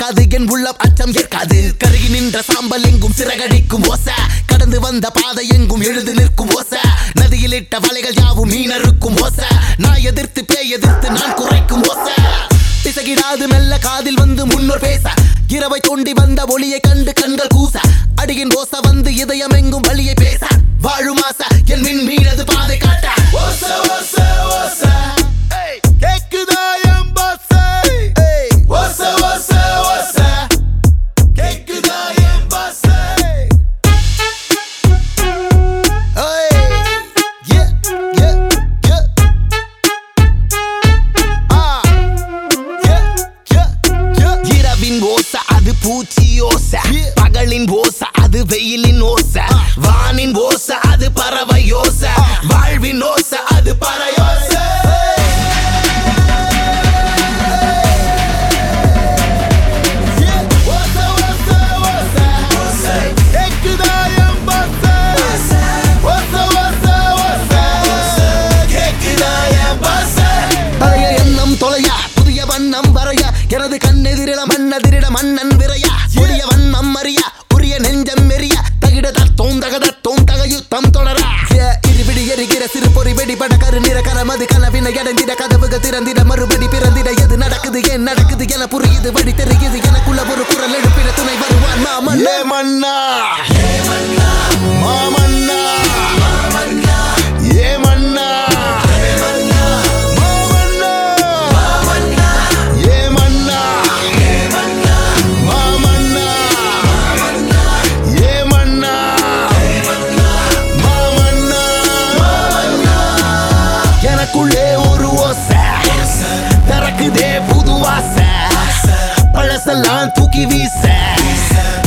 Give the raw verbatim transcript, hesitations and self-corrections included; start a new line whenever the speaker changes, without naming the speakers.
பார்க்காது என் உள்ளம் அச்சம் ஏற்காது கருகி நின்ற சாம்பல் எங்கும் சிறகடிக்கும் ஓசை கடந்து வந்த பாதை எங்கும் எழுது நிற்கும் ஓசை நதியில் இட்ட வலைகள் யாவும் மீனருக்கும் ஓசை நான் எதிர்த்து பேய் எதிர்த்து நான் குறைக்கும் ஓசை பிசகிடாது மெல்ல காதில் வந்து முன்னோர் பேச இரவை தோண்டி வந்த ஒளியை கண்டு கண்கள் கூச அடியின் ஓசை வந்து இதயம் எங்கும் வழியை பேச வாழும் ஆசை என் மின் மீனது பாதை காட்ட ஓசை ஓசை ஓசை கேக்குதா என் பாசை ஓசை ஓசை ஓசை கேக்குதா என் பாசை இரவின் ஓசை அது பூச்சி ஓசை பகலின் ஓசை அது வெயிலின் ஓசை வானின் ஓசை அது பறவை ஓசை வாழ்வின் ஓசை அது பறையோசை எனது கண்ணெதிரிட மண்ணெதிரிட மன்னன் விரையா ஒளிய வண்ணம் அறியா உரிய நெஞ்சம் மெறிய தகிட தத்தோம் தகத தோம் தக யுத்தம் தொடரா இருபிடி எரிகிற சிறு பொறி வெடிபட கரு நிற கரமது கனவினை அடைந்திட கதவுக திறந்திட மறுபடி பிறந்திட எது நடக்குது ஏன் நடக்குது என புரியுது வழி தெரியுது எனக்குள்ள ஒரு குரல் எழுப்பிட துணை வருவான் மாமன்னா மன்னா மாமன்னா ஏ மன்னா எனக்குள்ளே ஒரு ஓசை திறக்குதே புது ஆசை பழசெல்லாம் தூக்கி வீச